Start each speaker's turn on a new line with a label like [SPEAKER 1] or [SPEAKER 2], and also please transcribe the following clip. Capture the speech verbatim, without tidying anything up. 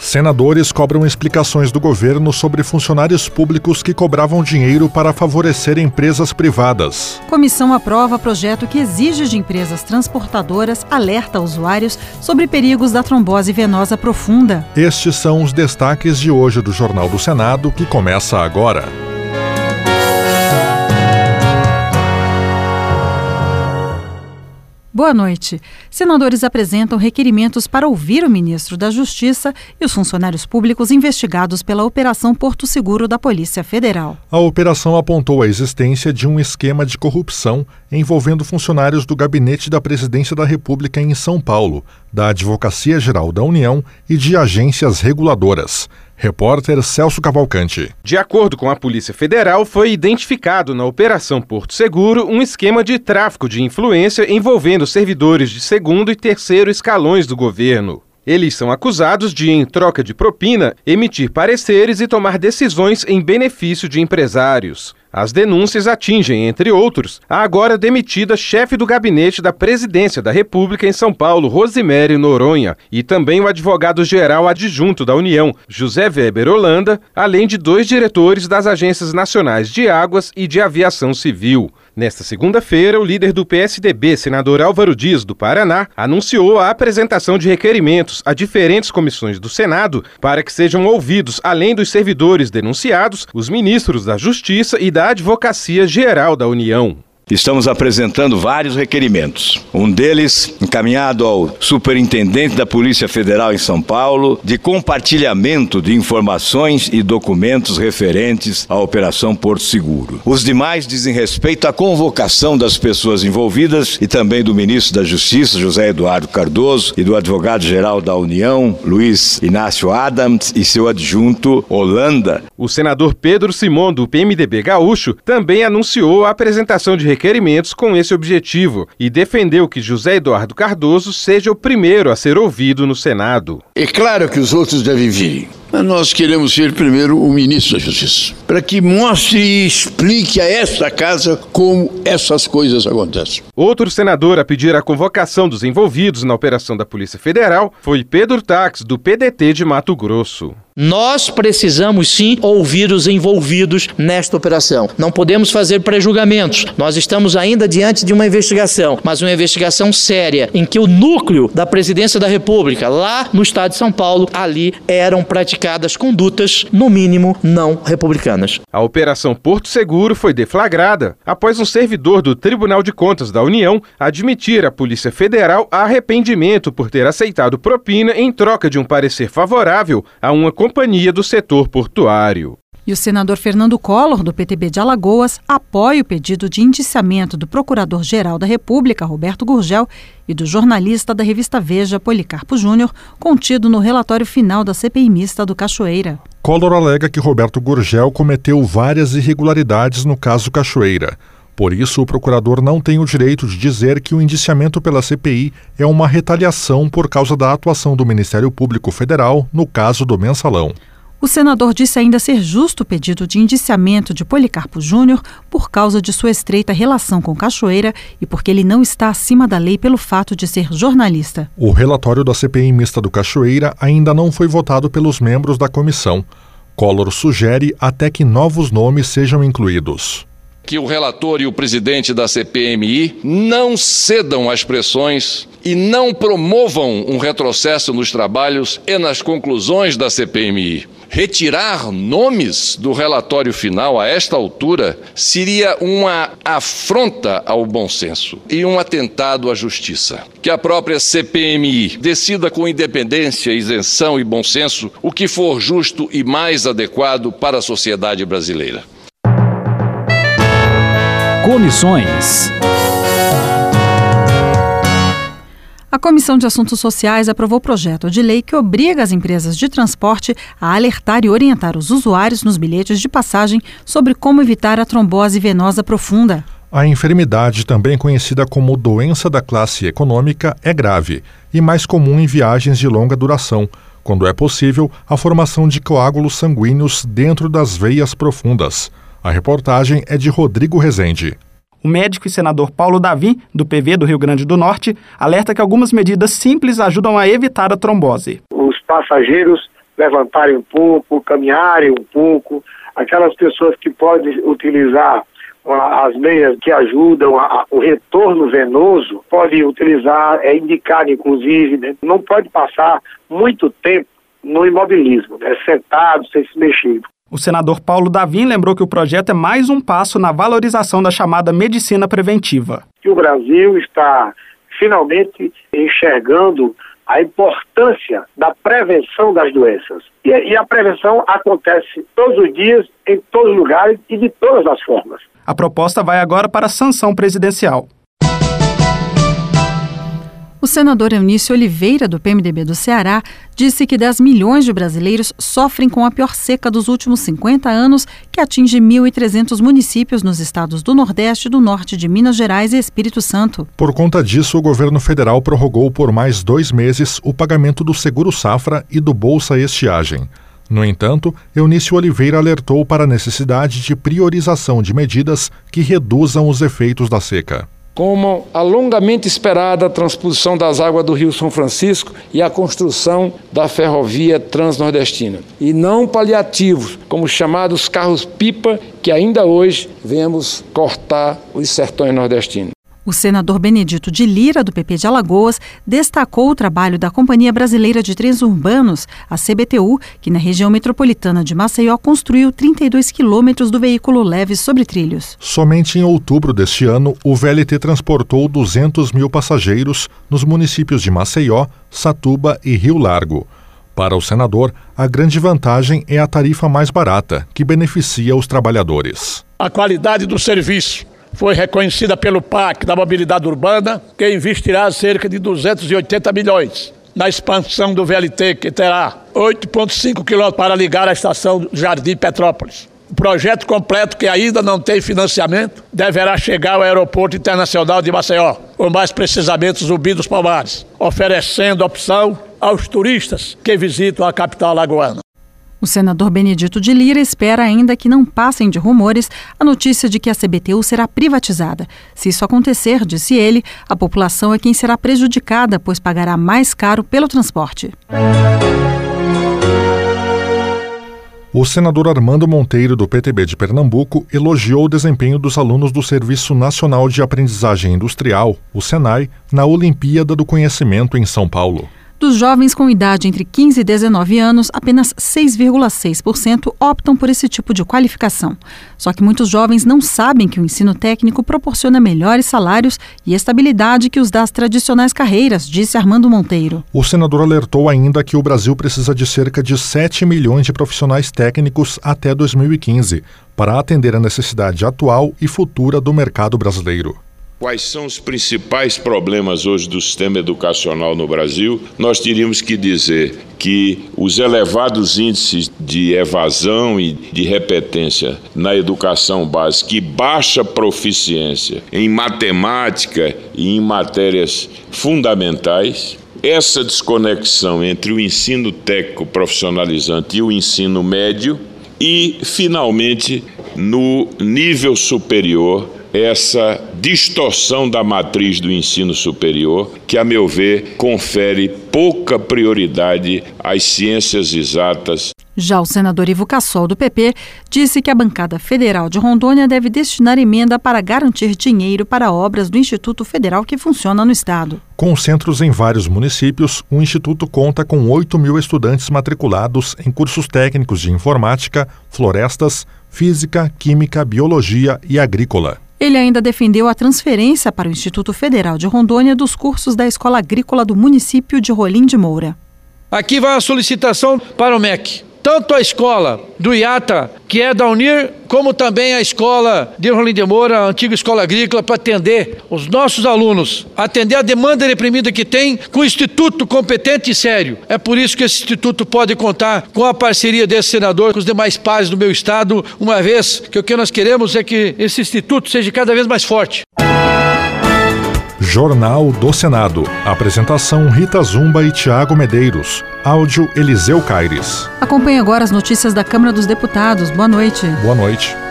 [SPEAKER 1] Senadores cobram explicações do governo sobre funcionários públicos que cobravam dinheiro para favorecer empresas privadas.
[SPEAKER 2] Comissão aprova projeto que exige de empresas transportadoras alerta usuários sobre perigos da trombose venosa profunda.
[SPEAKER 1] Estes são os destaques de hoje do Jornal do Senado, que começa agora.
[SPEAKER 2] Boa noite. Senadores apresentam requerimentos para ouvir o ministro da Justiça e os funcionários públicos investigados pela Operação Porto Seguro da Polícia Federal.
[SPEAKER 1] A operação apontou a existência de um esquema de corrupção envolvendo funcionários do Gabinete da Presidência da República em São Paulo, da Advocacia Geral da União e de agências reguladoras. Repórter Celso Cavalcante.
[SPEAKER 3] De acordo com a Polícia Federal, foi identificado na Operação Porto Seguro um esquema de tráfico de influência envolvendo servidores de segundo e terceiro escalões do governo. Eles são acusados de, em troca de propina, emitir pareceres e tomar decisões em benefício de empresários. As denúncias atingem, entre outros, a agora demitida chefe do Gabinete da Presidência da República em São Paulo, Rosimério Noronha, e também o advogado-geral adjunto da União, José Weber Holanda, além de dois diretores das Agências Nacionais de Águas e de Aviação Civil. Nesta segunda-feira, o líder do P S D B, senador Álvaro Dias, do Paraná, anunciou a apresentação de requerimentos a diferentes comissões do Senado para que sejam ouvidos, além dos servidores denunciados, os ministros da Justiça e da Advocacia Geral da União.
[SPEAKER 4] Estamos apresentando vários requerimentos. Um deles, encaminhado ao superintendente da Polícia Federal em São Paulo, de compartilhamento de informações e documentos referentes à Operação Porto Seguro. Os demais dizem respeito à convocação das pessoas envolvidas e também do ministro da Justiça, José Eduardo Cardoso, e do advogado-geral da União, Luiz Inácio Adams, e seu adjunto, Holanda.
[SPEAKER 3] O senador Pedro Simon, do P M D B gaúcho, também anunciou a apresentação de requerimentos com esse objetivo e defendeu que José Eduardo Cardoso seja o primeiro a ser ouvido no Senado.
[SPEAKER 5] É claro que os outros devem vir, mas nós queremos ser primeiro o ministro da Justiça, para que mostre e explique a esta casa como essas coisas acontecem.
[SPEAKER 3] Outro senador a pedir a convocação dos envolvidos na operação da Polícia Federal foi Pedro Tax, do P D T de Mato Grosso.
[SPEAKER 6] Nós precisamos sim ouvir os envolvidos nesta operação. Não podemos fazer pré-julgamentos. Nós estamos ainda diante de uma investigação, mas uma investigação séria, em que o núcleo da Presidência da República, lá no estado de São Paulo, ali eram praticadas condutas, no mínimo, não republicanas.
[SPEAKER 3] A Operação Porto Seguro foi deflagrada após um servidor do Tribunal de Contas da União admitir à Polícia Federal arrependimento por ter aceitado propina em troca de um parecer favorável a uma companhia do setor portuário.
[SPEAKER 2] E o senador Fernando Collor, do P T B de Alagoas, apoia o pedido de indiciamento do Procurador-Geral da República, Roberto Gurgel, e do jornalista da revista Veja, Policarpo Júnior, contido no relatório final da C P I mista do Cachoeira.
[SPEAKER 1] Collor alega que Roberto Gurgel cometeu várias irregularidades no caso Cachoeira. Por isso, o procurador não tem o direito de dizer que o indiciamento pela C P I é uma retaliação por causa da atuação do Ministério Público Federal no caso do Mensalão.
[SPEAKER 2] O senador disse ainda ser justo o pedido de indiciamento de Policarpo Júnior por causa de sua estreita relação com Cachoeira e porque ele não está acima da lei pelo fato de ser jornalista.
[SPEAKER 1] O relatório da C P I mista do Cachoeira ainda não foi votado pelos membros da comissão. Collor sugere até que novos nomes sejam incluídos.
[SPEAKER 7] Que o relator e o presidente da C P M I não cedam às pressões e não promovam um retrocesso nos trabalhos e nas conclusões da C P M I. Retirar nomes do relatório final a esta altura seria uma afronta ao bom senso e um atentado à justiça. Que a própria C P M I decida com independência, isenção e bom senso o que for justo e mais adequado para a sociedade brasileira.
[SPEAKER 8] Comissões.
[SPEAKER 2] A Comissão de Assuntos Sociais aprovou o projeto de lei que obriga as empresas de transporte a alertar e orientar os usuários nos bilhetes de passagem sobre como evitar a trombose venosa profunda.
[SPEAKER 1] A enfermidade, também conhecida como doença da classe econômica, é grave e mais comum em viagens de longa duração, quando é possível a formação de coágulos sanguíneos dentro das veias profundas. A reportagem é de Rodrigo Rezende.
[SPEAKER 9] O médico e senador Paulo Davim, do P V do Rio Grande do Norte, alerta que algumas medidas simples ajudam a evitar a trombose.
[SPEAKER 10] Os passageiros levantarem um pouco, caminharem um pouco, aquelas pessoas que podem utilizar as meias que ajudam a, a, o retorno venoso, podem utilizar, é indicado inclusive, né? Não pode passar muito tempo no imobilismo, né? Sentado, sem se mexer.
[SPEAKER 9] O senador Paulo Davim lembrou que o projeto é mais um passo na valorização da chamada medicina preventiva.
[SPEAKER 10] Que o Brasil está finalmente enxergando a importância da prevenção das doenças. E, e a prevenção acontece todos os dias, em todos os lugares e de todas as formas.
[SPEAKER 9] A proposta vai agora para a sanção presidencial.
[SPEAKER 2] O senador Eunício Oliveira, do P M D B do Ceará, disse que dez milhões de brasileiros sofrem com a pior seca dos últimos cinquenta anos, que atinge mil e trezentos municípios nos estados do Nordeste, do Norte de Minas Gerais e Espírito Santo.
[SPEAKER 1] Por conta disso, o governo federal prorrogou por mais dois meses o pagamento do Seguro Safra e do Bolsa Estiagem. No entanto, Eunício Oliveira alertou para a necessidade de priorização de medidas que reduzam os efeitos da seca,
[SPEAKER 11] como a longamente esperada transposição das águas do Rio São Francisco e a construção da ferrovia transnordestina. E não paliativos, como os chamados carros-pipa, que ainda hoje vemos cortar os sertões nordestinos.
[SPEAKER 2] O senador Benedito de Lira, do P P de Alagoas, destacou o trabalho da Companhia Brasileira de Trens Urbanos, a C B T U, que na região metropolitana de Maceió construiu trinta e dois quilômetros do veículo leve sobre trilhos.
[SPEAKER 1] Somente em outubro deste ano, o V L T transportou duzentos mil passageiros nos municípios de Maceió, Satuba e Rio Largo. Para o senador, a grande vantagem é a tarifa mais barata, que beneficia os trabalhadores.
[SPEAKER 12] A qualidade do serviço foi reconhecida pelo P A C da Mobilidade Urbana, que investirá cerca de duzentos e oitenta milhões na expansão do V L T, que terá oito vírgula cinco quilômetros para ligar à estação Jardim Petrópolis. O projeto completo, que ainda não tem financiamento, deverá chegar ao Aeroporto Internacional de Maceió, ou mais precisamente Zumbi dos Palmares, oferecendo opção aos turistas que visitam a capital alagoana.
[SPEAKER 2] O senador Benedito de Lira espera ainda que não passem de rumores a notícia de que a C B T U será privatizada. Se isso acontecer, disse ele, a população é quem será prejudicada, pois pagará mais caro pelo transporte.
[SPEAKER 1] O senador Armando Monteiro, do P T B de Pernambuco, elogiou o desempenho dos alunos do Serviço Nacional de Aprendizagem Industrial, o SENAI, na Olimpíada do Conhecimento em São Paulo.
[SPEAKER 2] Dos jovens com idade entre quinze e dezenove anos, apenas seis vírgula seis por cento optam por esse tipo de qualificação. Só que muitos jovens não sabem que o ensino técnico proporciona melhores salários e estabilidade que os das tradicionais carreiras, disse Armando Monteiro.
[SPEAKER 1] O senador alertou ainda que o Brasil precisa de cerca de sete milhões de profissionais técnicos até dois mil e quinze, para atender a necessidade atual e futura do mercado brasileiro.
[SPEAKER 13] Quais são os principais problemas hoje do sistema educacional no Brasil? Nós teríamos que dizer que os elevados índices de evasão e de repetência na educação básica e baixa proficiência em matemática e em matérias fundamentais, essa desconexão entre o ensino técnico profissionalizante e o ensino médio e, finalmente, no nível superior, essa distorção da matriz do ensino superior, que, a meu ver, confere pouca prioridade às ciências exatas.
[SPEAKER 2] Já o senador Ivo Cassol, do P P, disse que a bancada federal de Rondônia deve destinar emenda para garantir dinheiro para obras do Instituto Federal que funciona no estado.
[SPEAKER 1] Com centros em vários municípios, o Instituto conta com oito mil estudantes matriculados em cursos técnicos de informática, florestas, física, química, biologia e agrícola.
[SPEAKER 2] Ele ainda defendeu a transferência para o Instituto Federal de Rondônia dos cursos da Escola Agrícola do município de Rolim de Moura.
[SPEAKER 11] Aqui vai a solicitação para o M E C. Tanto a escola do IATA, que é da Unir, como também a escola de Rolim de Moura, a antiga escola agrícola, para atender os nossos alunos, atender a demanda reprimida que tem com o instituto competente e sério. É por isso que esse instituto pode contar com a parceria desse senador, com os demais pares do meu estado, uma vez que o que nós queremos é que esse instituto seja cada vez mais forte.
[SPEAKER 1] Jornal do Senado. Apresentação Rita Zumba e Tiago Medeiros. Áudio Eliseu Caires.
[SPEAKER 2] Acompanhe agora as notícias da Câmara dos Deputados. Boa noite.
[SPEAKER 1] Boa noite.